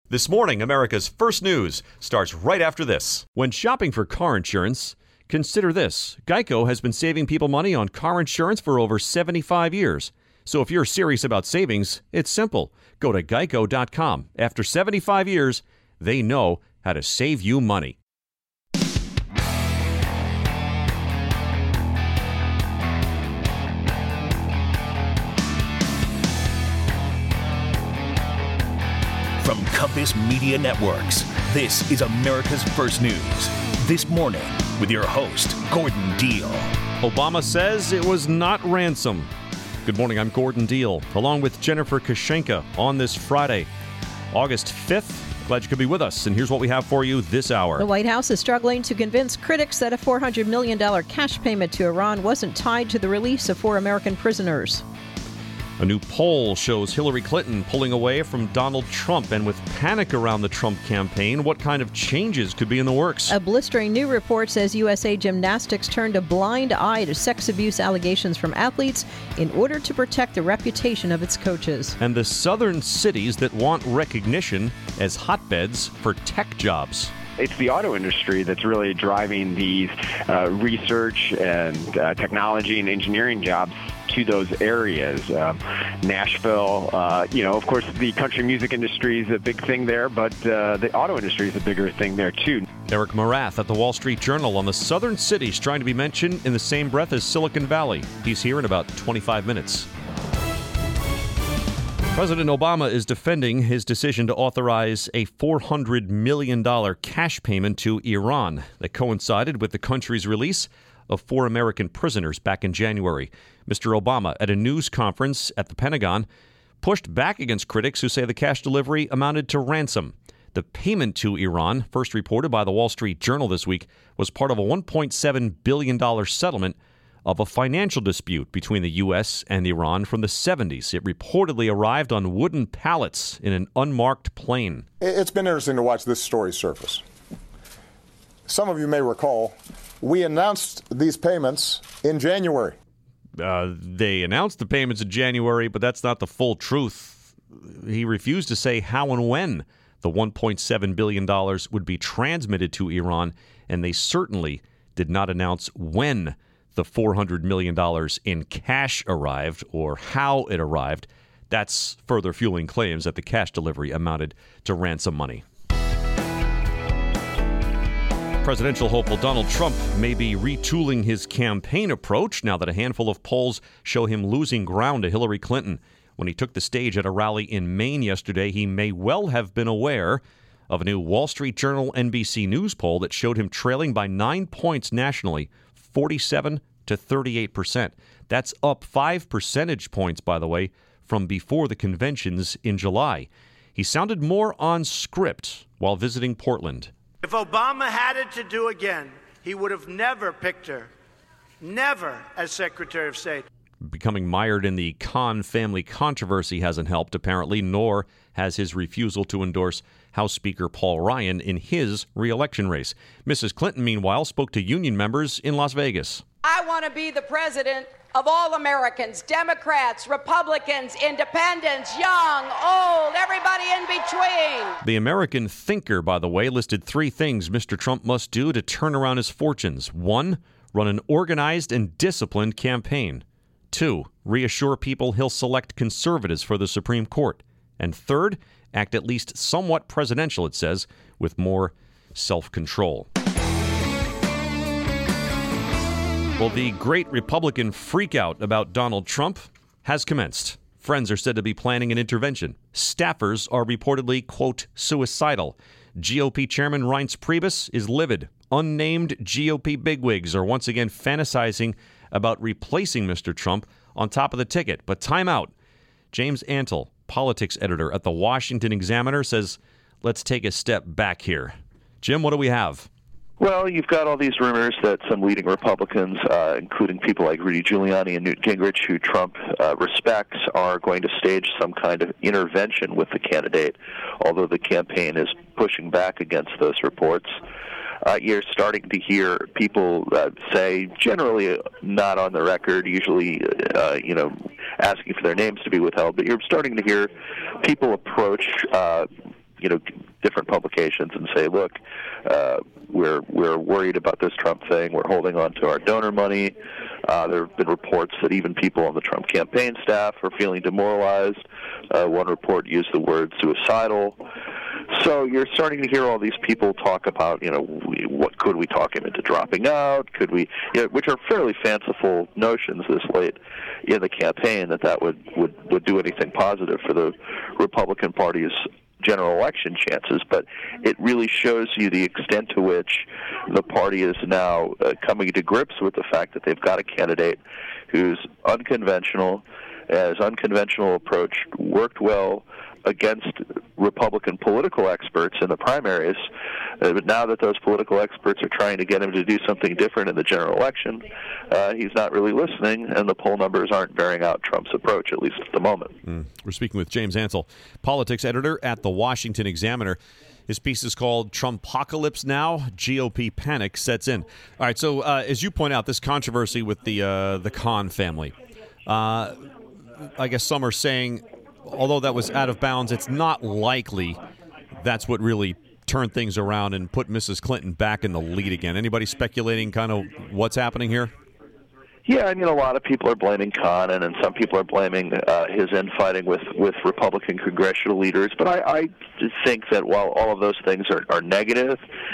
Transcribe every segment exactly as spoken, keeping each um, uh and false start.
This morning, America's First News starts right after this. When shopping for car insurance, consider this. Geico has been saving people money on car insurance for over seventy-five years. So if you're serious about savings, it's simple. Go to geico dot com. After seventy-five years, they know how to save you money. From Compass Media Networks, this is America's First News. This morning, with your host, Gordon Deal. Obama says it was not ransom. Good morning, I'm Gordon Deal, along with Jennifer Kashenka on this Friday, August fifth. Glad you could be with us, and here's what we have for you this hour. The White House is struggling to convince critics that a four hundred million dollars cash payment to Iran wasn't tied to the release of four American prisoners. A new poll shows Hillary Clinton pulling away from Donald Trump, and with panic around the Trump campaign, what kind of changes could be in the works? A blistering new report says U S A Gymnastics turned a blind eye to sex abuse allegations from athletes in order to protect the reputation of its coaches. And the southern cities that want recognition as hotbeds for tech jobs. It's the auto industry that's really driving these uh, research and uh, technology and engineering jobs to those areas. Um, Nashville, uh, you know, of course, the country music industry is a big thing there, but uh, the auto industry is a bigger thing there, too. Eric Morath at the Wall Street Journal on the southern cities trying to be mentioned in the same breath as Silicon Valley. He's here in about twenty-five minutes. President Obama is defending his decision to authorize a four hundred million dollars cash payment to Iran that coincided with the country's release of four American prisoners back in January. Mister Obama, at a news conference at the Pentagon, pushed back against critics who say the cash delivery amounted to ransom. The payment to Iran, first reported by the Wall Street Journal this week, was part of a one point seven billion dollars settlement of a financial dispute between the U S and Iran from the seventies. It reportedly arrived on wooden pallets in an unmarked plane. It's been interesting to watch this story surface. Some of you may recall, we announced these payments in January. Uh, they announced the payments in January, but that's not the full truth. He refused to say how and when the one point seven billion dollars would be transmitted to Iran, and they certainly did not announce when the four hundred million dollars in cash arrived or how it arrived. That's further fueling claims that the cash delivery amounted to ransom money. Presidential hopeful Donald Trump may be retooling his campaign approach now that a handful of polls show him losing ground to Hillary Clinton. When he took the stage at a rally in Maine yesterday, he may well have been aware of a new Wall Street Journal N B C News poll that showed him trailing by nine points nationally, forty-seven to thirty-eight percent. That's up five percentage points, by the way, from before the conventions in July. He sounded more on script while visiting Portland. If Obama had it to do again, he would have never picked her, never as Secretary of State. Becoming mired in the Khan family controversy hasn't helped, apparently, nor has his refusal to endorse House Speaker Paul Ryan in his re-election race. Missus Clinton, meanwhile, spoke to union members in Las Vegas. I want to be the president of all Americans, Democrats, Republicans, independents, young, old, everybody in between. The American Thinker, by the way, listed three things Mister Trump must do to turn around his fortunes. One, run an organized and disciplined campaign. Two, reassure people he'll select conservatives for the Supreme Court. And third, act at least somewhat presidential, it says, with more self-control. Well, the great Republican freakout about Donald Trump has commenced. Friends are said to be planning an intervention. Staffers are reportedly, quote, suicidal. G O P Chairman Reince Priebus is livid. Unnamed G O P bigwigs are once again fantasizing about replacing Mister Trump on top of the ticket. But time out. James Antle, politics editor at the Washington Examiner, says, let's take a step back here. Jim, what do we have? Well, you've got all these rumors that some leading Republicans, uh, including people like Rudy Giuliani and Newt Gingrich, who Trump uh, respects, are going to stage some kind of intervention with the candidate, although the campaign is pushing back against those reports. Uh, you're starting to hear people uh, say, generally not on the record, usually, uh, you know, asking for their names to be withheld, but you're starting to hear people approach uh, you know, different publications and say, look, uh, we're we're worried about this Trump thing. We're holding on to our donor money. Uh, there have been reports that even people on the Trump campaign staff are feeling demoralized. Uh, one report used the word suicidal. So you're starting to hear all these people talk about, you know, we, what could we talk him into dropping out? Could we, you know, which are fairly fanciful notions this late in the campaign, that that would, would, would do anything positive for the Republican Party's general election chances. But it really shows you the extent to which the party is now uh, coming to grips with the fact that they've got a candidate who's unconventional, has unconventional approach, worked well against Republican political experts in the primaries, uh, but now that those political experts are trying to get him to do something different in the general election, uh, he's not really listening, and the poll numbers aren't bearing out Trump's approach, at least at the moment. Mm. We're speaking with James Ansell, politics editor at the Washington Examiner. His piece is called Trumpocalypse Now, G O P Panic Sets In. All right, so uh, as you point out, this controversy with the uh, the Khan family, uh, I guess some are saying, although that was out of bounds, it's not likely that's what really turned things around and put Missus Clinton back in the lead again. Anybody speculating kind of what's happening here? Yeah, I mean, a lot of people are blaming Khan, and, and some people are blaming uh, his infighting with, with Republican congressional leaders. But I, I think that while all of those things are, are negative,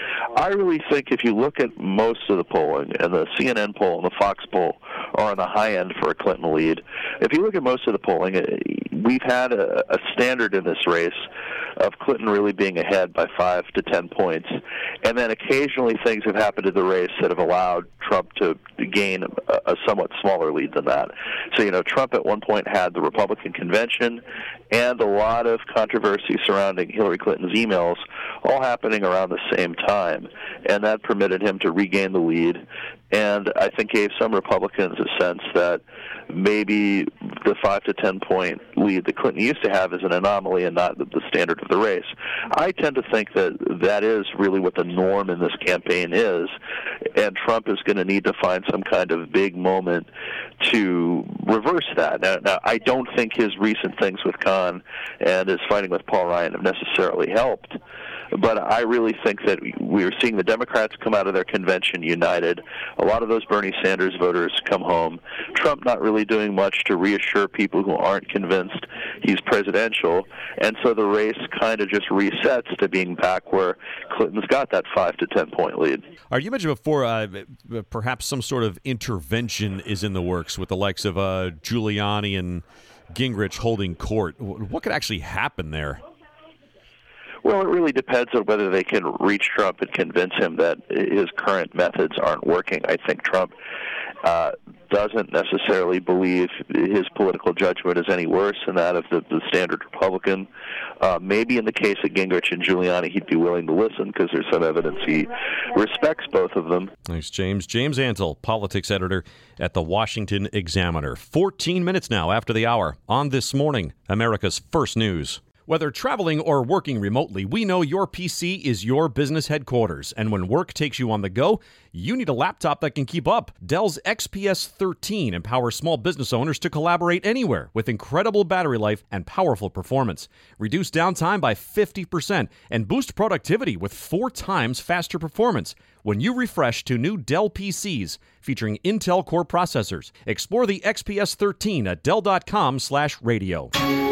I really think if you look at most of the polling, and the C N N poll and the Fox poll are on the high end for a Clinton lead, if you look at most of the polling, we've had a, a standard in this race of Clinton really being ahead by five to ten points. And then occasionally things have happened in the race that have allowed Trump to gain a, a somewhat smaller lead than that. So, you know, Trump at one point had the Republican convention and a lot of controversy surrounding Hillary Clinton's emails all happening around the same time. And that permitted him to regain the lead, and I think gave some Republicans a sense that maybe the five to ten point lead that Clinton used to have is an anomaly and not the standard of the race. I tend to think that that is really what the norm in this campaign is, and Trump is going to need to find some kind of big moment to reverse that. Now, now I don't think his recent things with Khan and his fighting with Paul Ryan have necessarily helped, but I really think that we're seeing the Democrats come out of their convention united. A lot of those Bernie Sanders voters come home. Trump not really doing much to reassure people who aren't convinced he's presidential. And so the race kind of just resets to being back where Clinton's got that five to ten point lead. All right, you mentioned before uh, perhaps some sort of intervention is in the works with the likes of uh, Giuliani and Gingrich holding court. What could actually happen there? Well, it really depends on whether they can reach Trump and convince him that his current methods aren't working. I think Trump uh, doesn't necessarily believe his political judgment is any worse than that of the, the standard Republican. Uh, maybe in the case of Gingrich and Giuliani, he'd be willing to listen because there's some evidence he respects both of them. Thanks, James. James Ansell, politics editor at the Washington Examiner. fourteen minutes now after the hour on This Morning, America's First News. Whether traveling or working remotely, we know your P C is your business headquarters. And when work takes you on the go, you need a laptop that can keep up. Dell's X P S thirteen empowers small business owners to collaborate anywhere with incredible battery life and powerful performance. Reduce downtime by fifty percent and boost productivity with four times faster performance when you refresh to new Dell P Cs featuring Intel Core processors. Explore the X P S thirteen at Dell.com slash radio.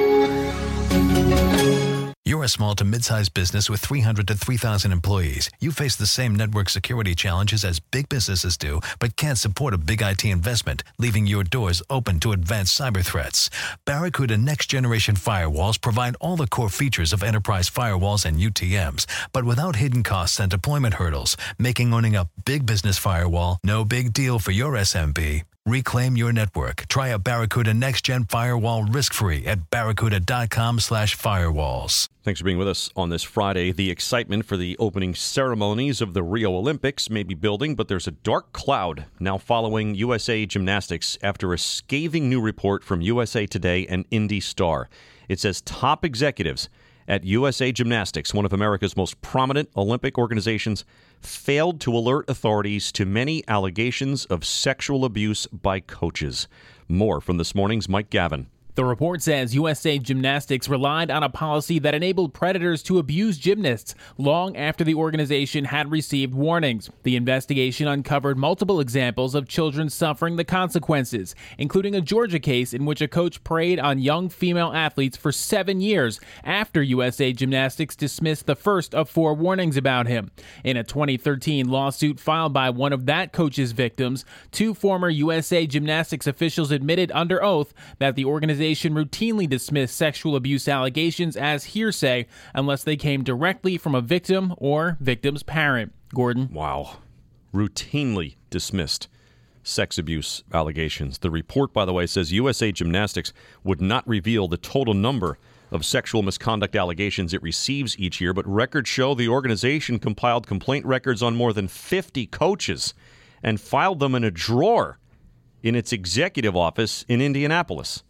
You're a small to mid-sized business with three hundred to three thousand employees. You face the same network security challenges as big businesses do, but can't support a big I T investment, leaving your doors open to advanced cyber threats. Barracuda next-generation firewalls provide all the core features of enterprise firewalls and U T Ms, but without hidden costs and deployment hurdles, making owning a big business firewall no big deal for your S M B. Reclaim your network. Try a Barracuda next-gen firewall risk-free at barracuda.com slash firewalls. Thanks for being with us on this Friday. The excitement for the opening ceremonies of the Rio Olympics may be building, but there's a dark cloud now following U S A Gymnastics after a scathing new report from U S A Today and Indy Star. It says top executives at U S A Gymnastics, one of America's most prominent Olympic organizations, failed to alert authorities to many allegations of sexual abuse by coaches. More from this morning's Mike Gavin. The report says U S A Gymnastics relied on a policy that enabled predators to abuse gymnasts long after the organization had received warnings. The investigation uncovered multiple examples of children suffering the consequences, including a Georgia case in which a coach preyed on young female athletes for seven years after U S A Gymnastics dismissed the first of four warnings about him. In a twenty thirteen lawsuit filed by one of that coach's victims, two former U S A Gymnastics officials admitted under oath that the organization routinely dismissed sexual abuse allegations as hearsay unless they came directly from a victim or victim's parent. Gordon. Wow. Routinely dismissed sex abuse allegations. The report, by the way, says U S A Gymnastics would not reveal the total number of sexual misconduct allegations it receives each year, but records show the organization compiled complaint records on more than fifty coaches and filed them in a drawer in its executive office in Indianapolis.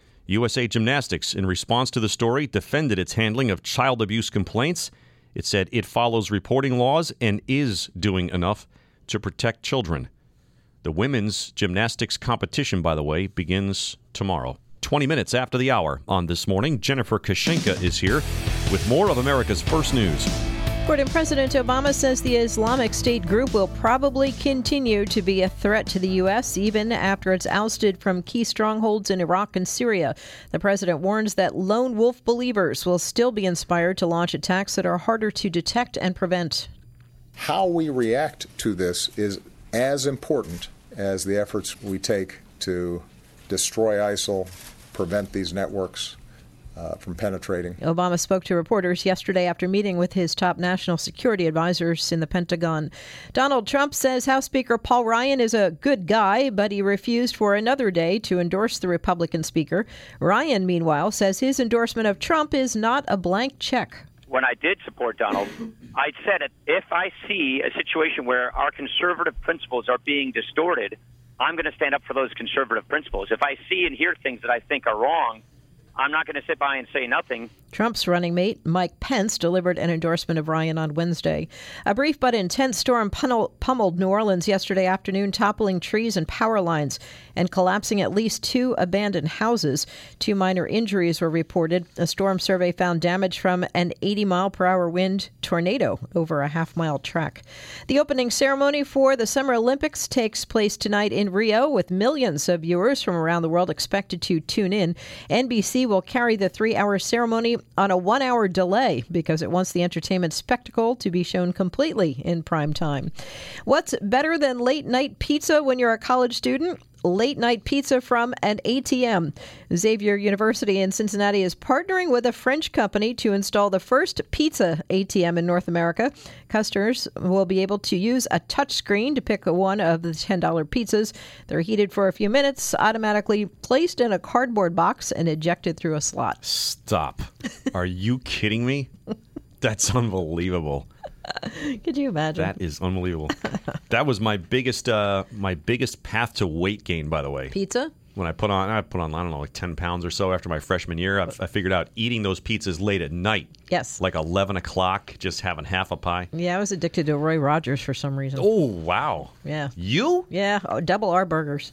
U S A Gymnastics, in response to the story, defended its handling of child abuse complaints. It said it follows reporting laws and is doing enough to protect children. The women's gymnastics competition, by the way, begins tomorrow. twenty minutes after the hour on This Morning, Jennifer Kashenka is here with more of America's First News. Gordon, President Obama says the Islamic State group will probably continue to be a threat to the U S even after it's ousted from key strongholds in Iraq and Syria. The president warns that lone wolf believers will still be inspired to launch attacks that are harder to detect and prevent. How we react to this is as important as the efforts we take to destroy ISIL, prevent these networks Uh, from penetrating. Obama spoke to reporters yesterday after meeting with his top national security advisors in the Pentagon. Donald Trump says House Speaker Paul Ryan is a good guy, but he refused for another day to endorse the Republican speaker. Ryan, meanwhile, says his endorsement of Trump is not a blank check. When I did support Donald, I said it, if I see a situation where our conservative principles are being distorted, I'm going to stand up for those conservative principles. If I see and hear things that I think are wrong, I'm not going to sit by and say nothing. Trump's running mate, Mike Pence, delivered an endorsement of Ryan on Wednesday. A brief but intense storm pummeled New Orleans yesterday afternoon, toppling trees and power lines and collapsing at least two abandoned houses. Two minor injuries were reported. A storm survey found damage from an eighty mile per hour wind tornado over a half mile track. The opening ceremony for the Summer Olympics takes place tonight in Rio, with millions of viewers from around the world expected to tune in. N B C will carry the three-hour ceremony on a one-hour delay because it wants the entertainment spectacle to be shown completely in prime time. What's better than late-night pizza when you're a college student? Late-night pizza from an A T M. Xavier University in Cincinnati is partnering with a French company to install the first pizza A T M in North America. Customers will be able to use a touchscreen to pick one of the ten dollar pizzas. They're heated for a few minutes, automatically placed in a cardboard box, and ejected through a slot. Stop. Are you kidding me? That's unbelievable. Could you imagine? That is unbelievable. That was my biggest, uh, my biggest path to weight gain, by the way. Pizza? When I put on, I put on, I don't know, like ten pounds or so after my freshman year. I, I figured out eating those pizzas late at night. Yes. Like eleven o'clock, just having half a pie. Yeah, I was addicted to Roy Rogers for some reason. Oh, wow. Yeah. You? Yeah, oh, double R burgers.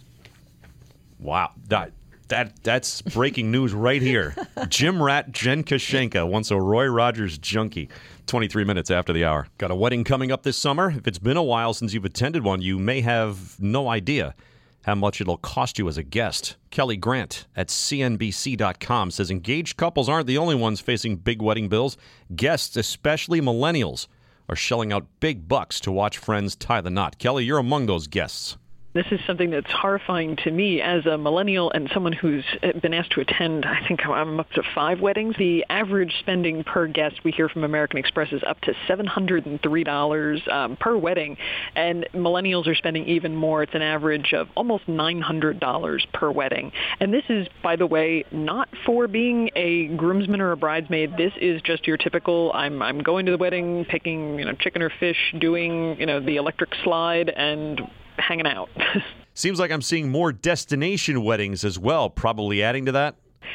Wow. That, that That's breaking news right here. Gym rat Jen Kashenka, once a Roy Rogers junkie. twenty-three minutes after the hour. Got a wedding coming up this summer. If it's been a while since you've attended one, you may have no idea how much it'll cost you as a guest. Kelly Grant at C N B C dot com says engaged couples aren't the only ones facing big wedding bills. Guests, especially millennials, are shelling out big bucks to watch friends tie the knot. Kelly, you're among those guests. This is something that's horrifying to me as a millennial and someone who's been asked to attend, I think I'm up to five weddings. The average spending per guest we hear from American Express is up to seven hundred three dollars um, per wedding, and millennials are spending even more. It's an average of almost nine hundred dollars per wedding. And this is, by the way, not for being a groomsman or a bridesmaid. This is just your typical, I'm I'm going to the wedding, picking, you know, chicken or fish, doing, you know, the electric slide, and hanging out. Seems like I'm seeing more destination weddings as well, probably adding to that.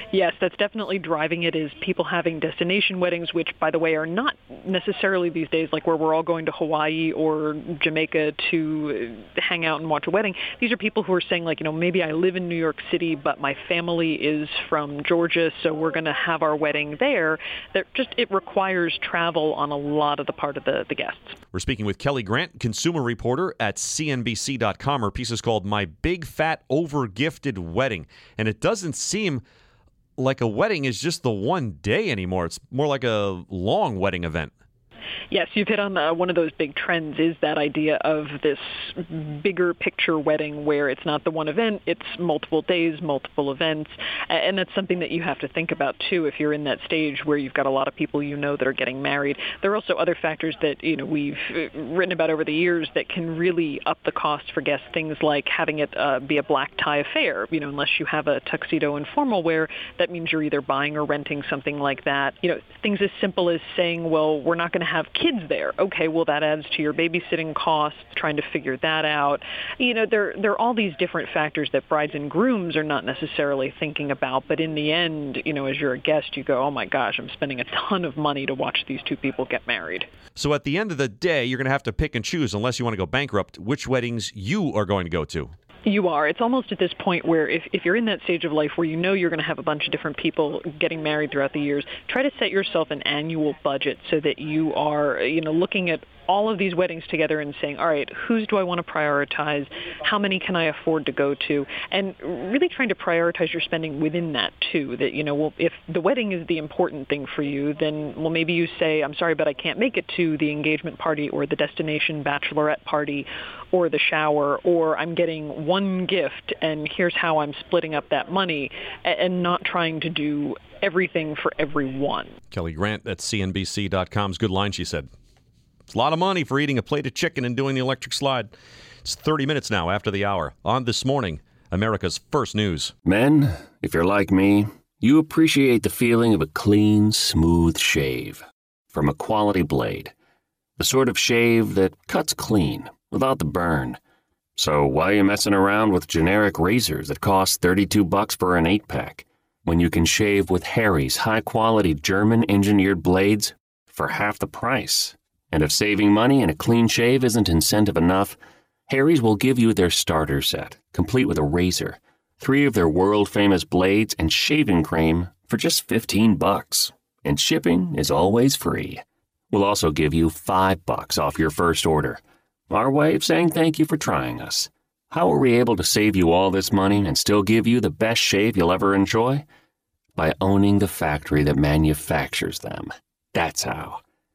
Yes, that's definitely driving it, is people having destination weddings, which, by the way, are not necessarily these days like where we're all going to Hawaii or Jamaica to hang out and watch a wedding. These are people who are saying, like, you know, maybe I live in New York City, but my family is from Georgia, so we're going to have our wedding there. That just, it requires travel on a lot of the part of the, the guests. We're speaking with Kelly Grant, consumer reporter at C N B C dot com. Her piece is called My Big Fat Overgifted Wedding. And it doesn't seem like a wedding is just the one day anymore. It's more like a long wedding event. Yes, you've hit on uh, one of those big trends, is that idea of this bigger picture wedding where it's not the one event, it's multiple days, multiple events, and that's something that you have to think about, too, if you're in that stage where you've got a lot of people you know that are getting married. There are also other factors that, you know, we've written about over the years that can really up the cost for guests, things like having it uh, be a black tie affair. You know, unless you have a tuxedo and formal wear, that means you're either buying or renting something like that. You know, things as simple as saying, well, we're not going to have kids there. Okay, well, that adds to your babysitting costs, trying to figure that out. You know, there, there are all these different factors that brides and grooms are not necessarily thinking about, but in the end, you know, as you're a guest, you go, oh my gosh, I'm spending a ton of money to watch these two people get married. So at the end of the day, you're going to have to pick and choose, unless you want to go bankrupt, which weddings you are going to go to. You are. It's almost at this point where if, if you're in that stage of life where you know you're going to have a bunch of different people getting married throughout the years, try to set yourself an annual budget so that you are, you know, looking at all of these weddings together and saying, all right, whose do I want to prioritize? How many can I afford to go to? And really trying to prioritize your spending within that, too. That, you know, well, if the wedding is the important thing for you, then, well, maybe you say, I'm sorry, but I can't make it to the engagement party or the destination bachelorette party or the shower, or I'm getting one gift and here's how I'm splitting up that money, and not trying to do everything for everyone. Kelly Grant at C N B C dot com's good line, she said. It's a lot of money for eating a plate of chicken and doing the electric slide. It's thirty minutes now after the hour. On This Morning, America's First News. Men, if you're like me, you appreciate the feeling of a clean, smooth shave from a quality blade. The sort of shave that cuts clean, without the burn. So why are you messing around with generic razors that cost thirty-two bucks for an eight-pack when you can shave with Harry's high-quality German-engineered blades for half the price? And if saving money and a clean shave isn't incentive enough, Harry's will give you their starter set, complete with a razor, three of their world-famous blades, and shaving cream for just fifteen bucks. And shipping is always free. We'll also give you five bucks off your first order. Our way of saying thank you for trying us. How are we able to save you all this money and still give you the best shave you'll ever enjoy? By owning the factory that manufactures them. That's how.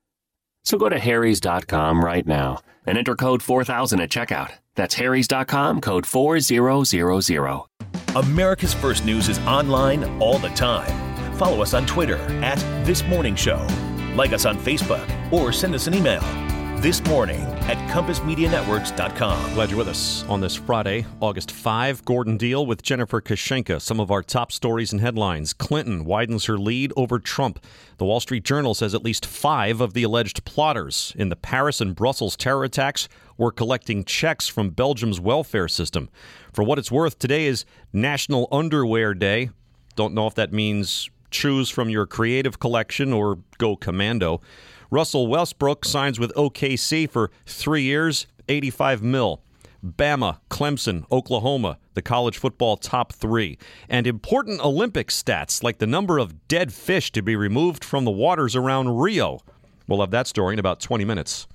So go to harrys dot com right now and enter code four thousand at checkout. That's harrys dot com, code four thousand. America's First News is online all the time. Follow us on Twitter at This Morning Show. Like us on Facebook or send us an email. This Morning at compass media networks dot com. Glad you're with us on this Friday, August fifth. Gordon Deal with Jennifer Kashenka. Some of our top stories and headlines. Clinton widens her lead over Trump. The Wall Street Journal says at least five of the alleged plotters in the Paris and Brussels terror attacks were collecting checks from Belgium's welfare system. For what it's worth, today is National Underwear Day. Don't know if that means choose from your creative collection or go commando. Russell Westbrook signs with O K C for three years, eighty-five mil. Bama, Clemson, Oklahoma, the college football top three. And important Olympic stats like the number of dead fish to be removed from the waters around Rio. We'll have that story in about twenty minutes.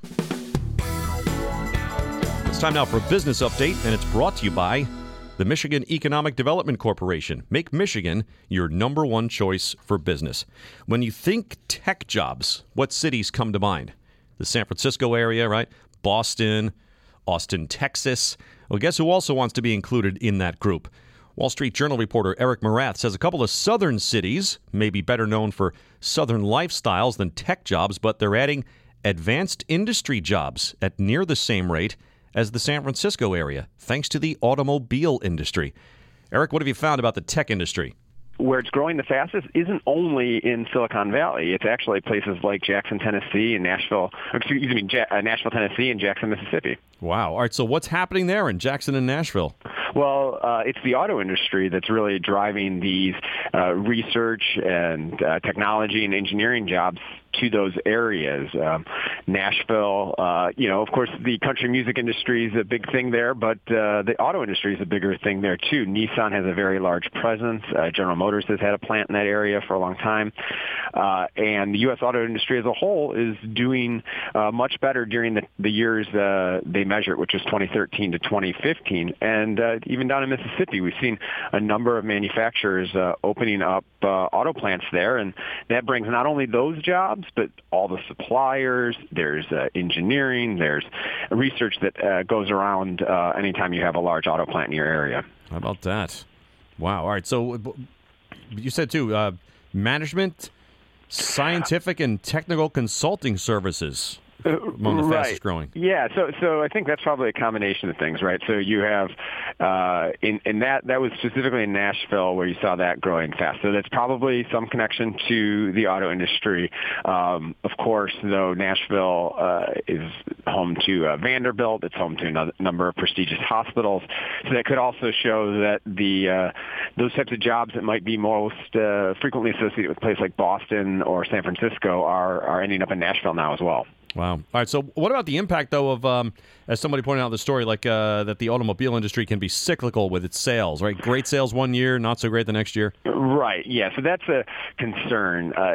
It's time now for a business update, and it's brought to you by the Michigan Economic Development Corporation. Make Michigan your number one choice for business. When you think tech jobs, what cities come to mind? The San Francisco area, right? Boston, Austin, Texas. Well, guess who also wants to be included in that group? Wall Street Journal reporter Eric Morath says a couple of southern cities may be better known for southern lifestyles than tech jobs, but they're adding advanced industry jobs at near the same rate as the San Francisco area, thanks to the automobile industry. Eric, what have you found about the tech industry? Where it's growing the fastest isn't only in Silicon Valley. It's actually places like Jackson, Tennessee, and Nashville, excuse me, ja- uh, Nashville, Tennessee, and Jackson, Mississippi. Wow. All right, so what's happening there in Jackson and Nashville? Well, uh, it's the auto industry that's really driving these uh, research and uh, technology and engineering jobs to those areas. Um, Nashville, uh, you know, of course, the country music industry is a big thing there, but uh, the auto industry is a bigger thing there, too. Nissan has a very large presence. Uh, General Motors has had a plant in that area for a long time. Uh, and the U S auto industry as a whole is doing uh, much better during the, the years uh, they measure it, which is twenty thirteen to twenty fifteen. And uh, even down in Mississippi, we've seen a number of manufacturers uh, opening up uh, auto plants there, and that brings not only those jobs, but all the suppliers, there's uh, engineering, there's research that uh, goes around uh, anytime you have a large auto plant in your area. How about that? Wow. All right. So you said, too, uh, management, scientific, and technical consulting services. Among the right. fastest growing. Yeah, so so I think that's probably a combination of things, right? So you have uh, in in that that was specifically in Nashville where you saw that growing fast. So that's probably some connection to the auto industry. Um, of course, though, Nashville uh, is home to uh, Vanderbilt. It's home to a number of prestigious hospitals. So that could also show that the uh, those types of jobs that might be most uh, frequently associated with places like Boston or San Francisco are are ending up in Nashville now as well. Wow. All right. So what about the impact, though, of, um, as somebody pointed out in the story, like uh, that the automobile industry can be cyclical with its sales, right? Great sales one year, not so great the next year. Right. Yeah. So that's a concern. Uh,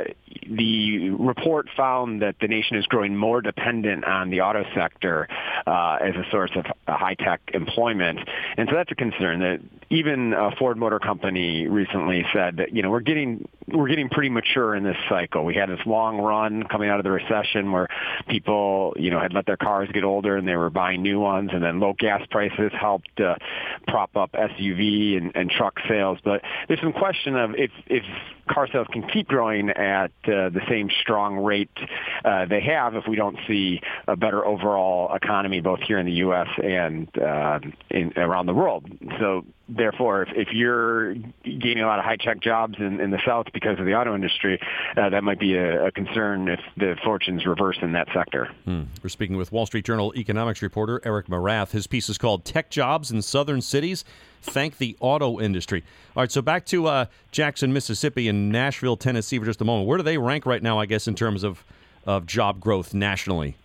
the report found that the nation is growing more dependent on the auto sector uh, as a source of high-tech employment. And so that's a concern that even uh, Ford Motor Company recently said that, you know, we're getting we're getting pretty mature in this cycle. We had this long run coming out of the recession where people, you know, had let their cars get older and they were buying new ones, and then low gas prices helped uh, prop up S U V and, and truck sales. But there's some question of if, if car sales can keep growing at uh, the same strong rate uh, they have if we don't see a better overall economy both here in the U S and uh, in, around the world. So therefore, if, if you're gaining a lot of high-tech jobs in, in the South because of the auto industry, uh, that might be a, a concern if the fortunes reverse in that sector. Hmm. We're speaking with Wall Street Journal economics reporter Eric Morath. His piece is called Tech Jobs in Southern Cities Thank the Auto Industry. All right, so back to uh, Jackson, Mississippi and Nashville, Tennessee for just a moment. Where do they rank right now, I guess, in terms of, of job growth nationally?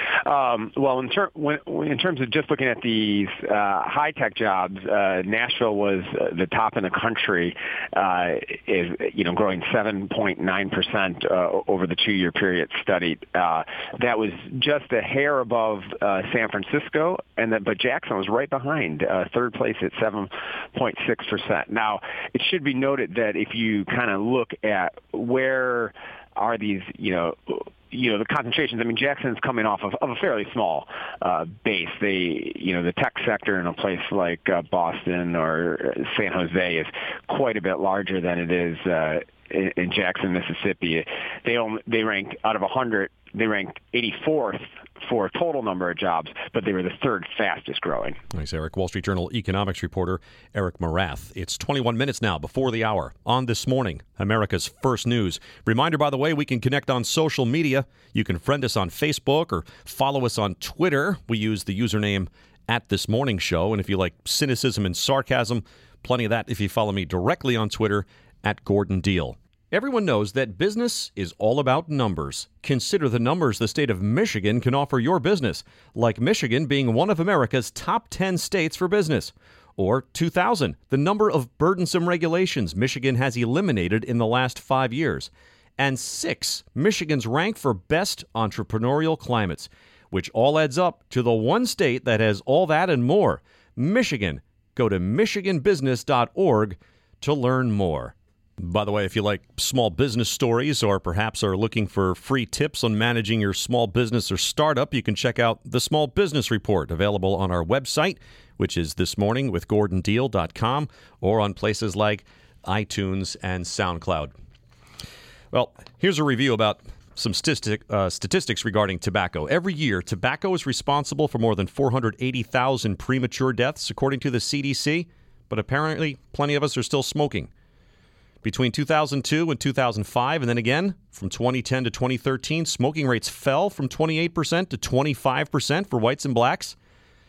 Um, well, in, ter- when, in terms of just looking at these uh, high-tech jobs, uh, Nashville was uh, the top in the country, uh, is you know growing seven point nine percent uh, over the two-year period studied. Uh, that was just a hair above uh, San Francisco, and then, but Jackson was right behind, uh, third place at seven point six percent. Now, it should be noted that if you kind of look at where are these, you know, you know, the concentrations. I mean, Jackson's coming off of, of a fairly small uh, base. They, you know, the tech sector in a place like uh, Boston or San Jose is quite a bit larger than it is uh, in, in Jackson, Mississippi. They only, they ranked out of one hundred, they ranked eighty-fourth for a total number of jobs, but they were the third fastest growing. Thanks, Eric. Wall Street Journal economics reporter Eric Morath. It's twenty-one minutes now before the hour on This Morning, America's First News. Reminder, by the way, we can connect on social media. You can friend us on Facebook or follow us on Twitter. We use the username at This Morning Show. And if you like cynicism and sarcasm, plenty of that if you follow me directly on Twitter at Gordon Deal. Everyone knows that business is all about numbers. Consider the numbers the state of Michigan can offer your business, like Michigan being one of America's top ten states for business. Or two thousand, the number of burdensome regulations Michigan has eliminated in the last five years. And six, Michigan's rank for best entrepreneurial climates, which all adds up to the one state that has all that and more. Michigan. Go to michigan business dot org to learn more. By the way, if you like small business stories or perhaps are looking for free tips on managing your small business or startup, you can check out the Small Business Report, available on our website, which is this morning with gordon deal dot com, or on places like iTunes and SoundCloud. Well, here's a review about some statistic, uh, statistics regarding tobacco. Every year, tobacco is responsible for more than four hundred eighty thousand premature deaths, according to the C D C, but apparently plenty of us are still smoking. Between two thousand two and two thousand five, and then again from twenty ten to twenty thirteen, smoking rates fell from twenty-eight percent to twenty-five percent for whites and blacks.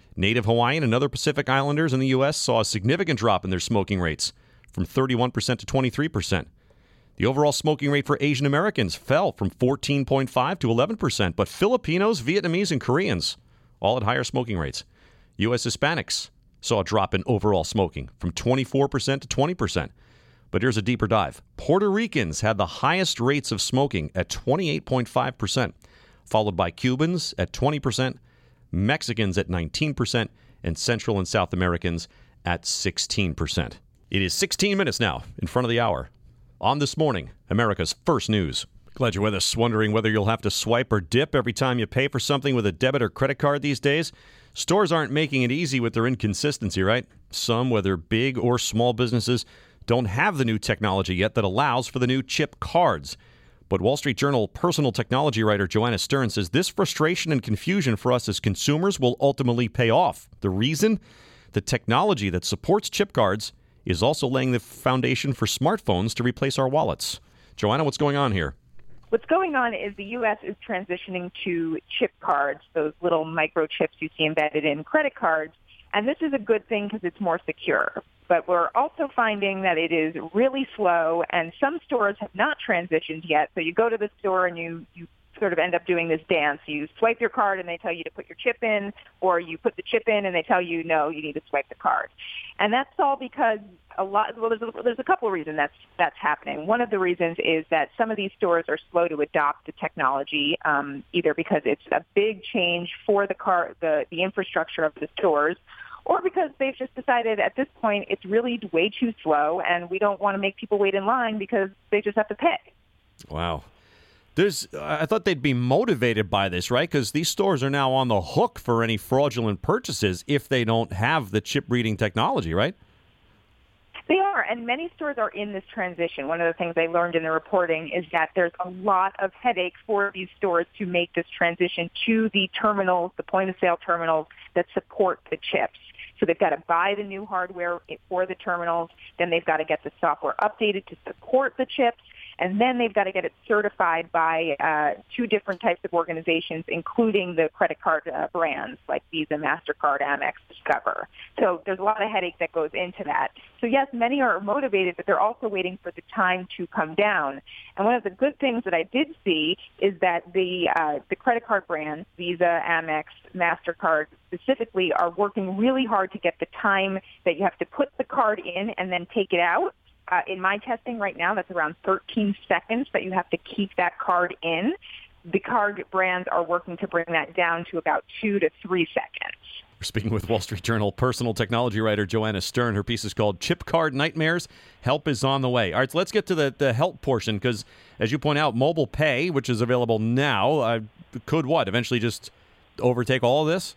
Native Hawaiian and other Pacific Islanders in the U S saw a significant drop in their smoking rates from thirty-one percent to twenty-three percent. The overall smoking rate for Asian Americans fell from fourteen point five to eleven percent, but Filipinos, Vietnamese, and Koreans all had higher smoking rates. U S Hispanics saw a drop in overall smoking from twenty-four percent to twenty percent. But here's a deeper dive. Puerto Ricans had the highest rates of smoking at twenty-eight point five percent, followed by Cubans at twenty percent, Mexicans at nineteen percent, and Central and South Americans at sixteen percent. It is sixteen minutes now in front of the hour. On This Morning, America's First News. Glad you're with us. Wondering whether you'll have to swipe or dip every time you pay for something with a debit or credit card these days? Stores aren't making it easy with their inconsistency, right? Some, whether big or small businesses, don't have the new technology yet that allows for the new chip cards. But Wall Street Journal personal technology writer Joanna Stern says this frustration and confusion for us as consumers will ultimately pay off. The reason? The technology that supports chip cards is also laying the foundation for smartphones to replace our wallets. Joanna, what's going on here? What's going on is the U S is transitioning to chip cards, those little microchips you see embedded in credit cards. And this is a good thing because it's more secure. But we're also finding that it is really slow, and some stores have not transitioned yet. So you go to the store and you, you sort of end up doing this dance. You swipe your card and they tell you to put your chip in, or you put the chip in and they tell you, no, you need to swipe the card. And that's all because a lot, well, there's a, there's a couple of reasons that's, that's happening. One of the reasons is that some of these stores are slow to adopt the technology, um, either because it's a big change for the car, the, the infrastructure of the stores, or because they've just decided at this point it's really way too slow and we don't want to make people wait in line because they just have to pay. Wow. There's, I thought they'd be motivated by this, right? Because these stores are now on the hook for any fraudulent purchases if they don't have the chip reading technology, right? They are, and many stores are in this transition. One of the things I learned in the reporting is that there's a lot of headache for these stores to make this transition to the terminals, the point-of-sale terminals that support the chips. So they've got to buy the new hardware for the terminals, then they've got to get the software updated to support the chips, and then they've got to get it certified by uh, two different types of organizations, including the credit card uh, brands like Visa, MasterCard, Amex, Discover. So there's a lot of headache that goes into that. So yes, many are motivated, but they're also waiting for the time to come down. And one of the good things that I did see is that the uh, the credit card brands, Visa, Amex, MasterCard specifically, are working really hard to get the time that you have to put the card in and then take it out. Uh, in my testing right now, that's around thirteen seconds that you have to keep that card in. The card brands are working to bring that down to about two to three seconds. We're speaking with Wall Street Journal personal technology writer Joanna Stern. Her piece is called Chip Card Nightmares. Help is on the way. All right, so let's get to the, the help portion because, as you point out, mobile pay, which is available now, uh, could what? Eventually just overtake all of this?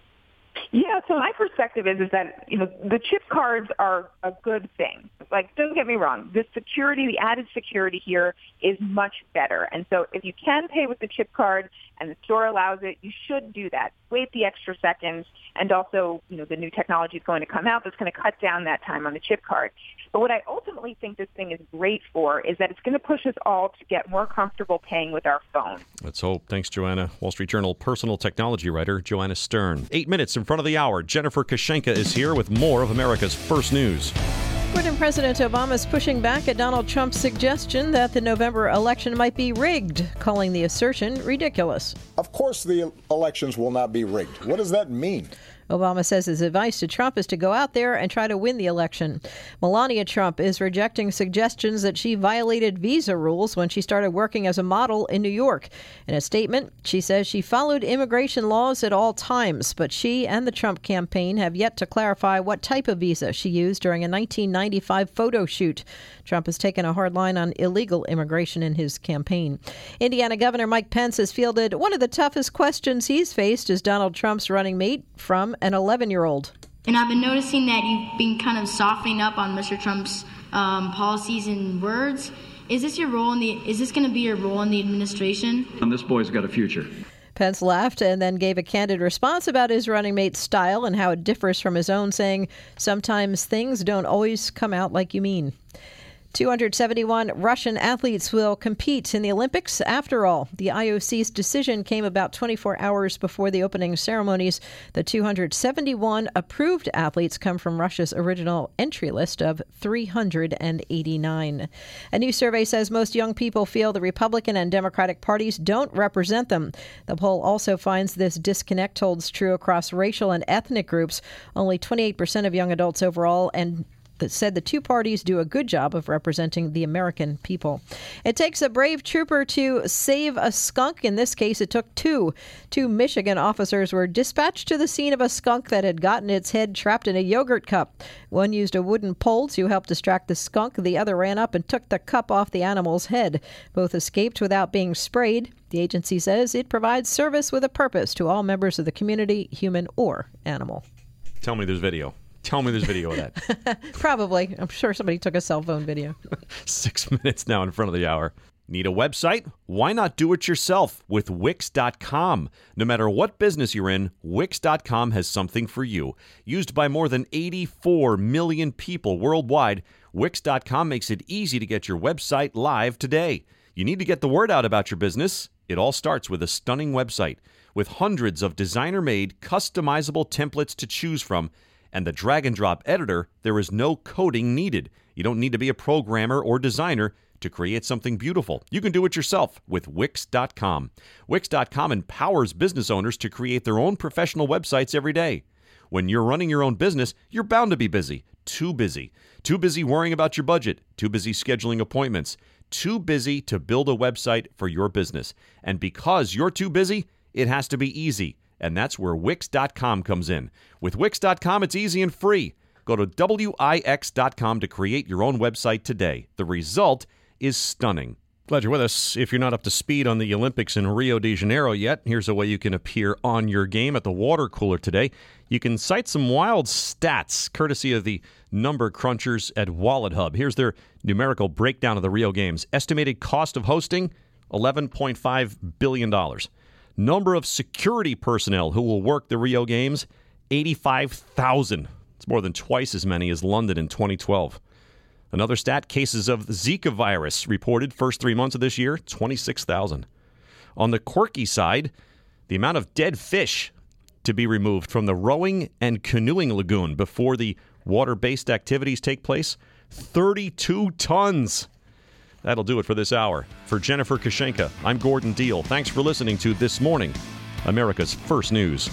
Yeah, so my perspective is is that, you know, the chip cards are a good thing. Like, don't get me wrong, the security, the added security here is much better. And so if you can pay with the chip card and the store allows it, you should do that. Wait the extra seconds. And also, you know, the new technology is going to come out that's going to cut down that time on the chip card. But what I ultimately think this thing is great for is that it's going to push us all to get more comfortable paying with our phone. Let's hope. Thanks, Joanna. Wall Street Journal personal technology writer Joanna Stern. Eight minutes in front of the hour. Jennifer Kashenka is here with more of America's First News. Putin President Obama is pushing back at Donald Trump's suggestion that the November election might be rigged, calling the assertion ridiculous. Of course the elections will not be rigged. What does that mean? Obama says his advice to Trump is to go out there and try to win the election. Melania Trump is rejecting suggestions that she violated visa rules when she started working as a model in New York. In a statement, she says she followed immigration laws at all times, but she and the Trump campaign have yet to clarify what type of visa she used during a nineteen ninety-five photo shoot. Trump has taken a hard line on illegal immigration in his campaign. Indiana Governor Mike Pence has fielded one of the toughest questions he's faced as Donald Trump's running mate from an eleven-year-old. And I've been noticing that you've been kind of softening up on Mister Trump's um, policies and words. Is this your role in the? Is this going to be your role in the administration? And this boy's got a future. Pence laughed and then gave a candid response about his running mate's style and how it differs from his own, saying, "Sometimes things don't always come out like you mean." two hundred seventy-one Russian athletes will compete in the Olympics. After all, the I O C's decision came about twenty-four hours before the opening ceremonies. The two hundred seventy-one approved athletes come from Russia's original entry list of three hundred eighty-nine. A new survey says most young people feel the Republican and Democratic parties don't represent them. The poll also finds this disconnect holds true across racial and ethnic groups. Only twenty-eight percent of young adults overall and that said the two parties do a good job of representing the American people. It takes a brave trooper to save a skunk. In this case, it took two. Two Michigan officers were dispatched to the scene of a skunk that had gotten its head trapped in a yogurt cup. One used a wooden pole to help distract the skunk. The other ran up and took the cup off the animal's head. Both escaped without being sprayed. The agency says it provides service with a purpose to all members of the community, human or animal. Tell me there's video. Tell me there's video of that. Probably. I'm sure somebody took a cell phone video. Six minutes now in front of the hour. Need a website? Why not do it yourself with Wix dot com? No matter what business you're in, Wix dot com has something for you. Used by more than eighty-four million people worldwide, Wix dot com makes it easy to get your website live today. You need to get the word out about your business. It all starts with a stunning website with hundreds of designer-made, customizable templates to choose from. And the drag-and-drop editor, there is no coding needed. You don't need to be a programmer or designer to create something beautiful. You can do it yourself with Wix dot com. Wix dot com empowers business owners to create their own professional websites every day. When you're running your own business, you're bound to be busy. Too busy. Too busy worrying about your budget. Too busy scheduling appointments. Too busy to build a website for your business. And because you're too busy, it has to be easy. And that's where Wix dot com comes in. With Wix dot com, it's easy and free. Go to Wix dot com to create your own website today. The result is stunning. Glad you're with us. If you're not up to speed on the Olympics in Rio de Janeiro yet, here's a way you can appear on your game at the water cooler today. You can cite some wild stats, courtesy of the number crunchers at Wallet Hub. Here's their numerical breakdown of the Rio Games. Estimated cost of hosting, eleven point five billion dollars. Number of security personnel who will work the Rio Games, eighty-five thousand. It's more than twice as many as London in twenty twelve. Another stat, cases of Zika virus reported first three months of this year, twenty-six thousand. On the quirky side, the amount of dead fish to be removed from the rowing and canoeing lagoon before the water-based activities take place, thirty-two tons. That'll do it for this hour. For Jennifer Kashenka, I'm Gordon Deal. Thanks for listening to This Morning, America's First News.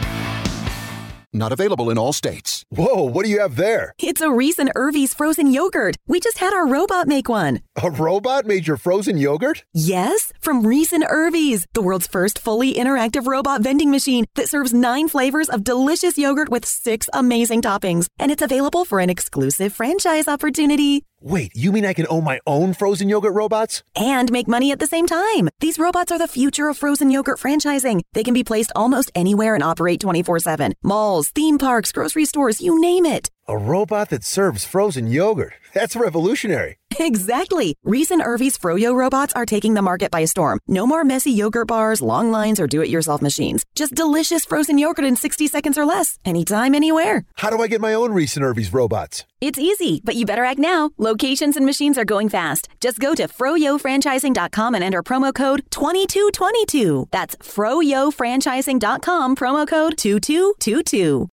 Not available in all states. Whoa, what do you have there? It's a Reese and Irvy's frozen yogurt. We just had our robot make one. A robot made your frozen yogurt? Yes, from Reese and Irvy's, the world's first fully interactive robot vending machine that serves nine flavors of delicious yogurt with six amazing toppings. And it's available for an exclusive franchise opportunity. Wait, you mean I can own my own frozen yogurt robots? And make money at the same time. These robots are the future of frozen yogurt franchising. They can be placed almost anywhere and operate twenty-four seven. Malls, theme parks, grocery stores, you name it. A robot that serves frozen yogurt. That's revolutionary. Exactly. Reese and Irvy's Froyo robots are taking the market by storm. No more messy yogurt bars, long lines, or do-it-yourself machines. Just delicious frozen yogurt in sixty seconds or less. Anytime, anywhere. How do I get my own Reese and Irvy's robots? It's easy, but you better act now. Locations and machines are going fast. Just go to froyo franchising dot com and enter promo code twenty-two twenty-two. That's froyo franchising dot com, promo code two two two two.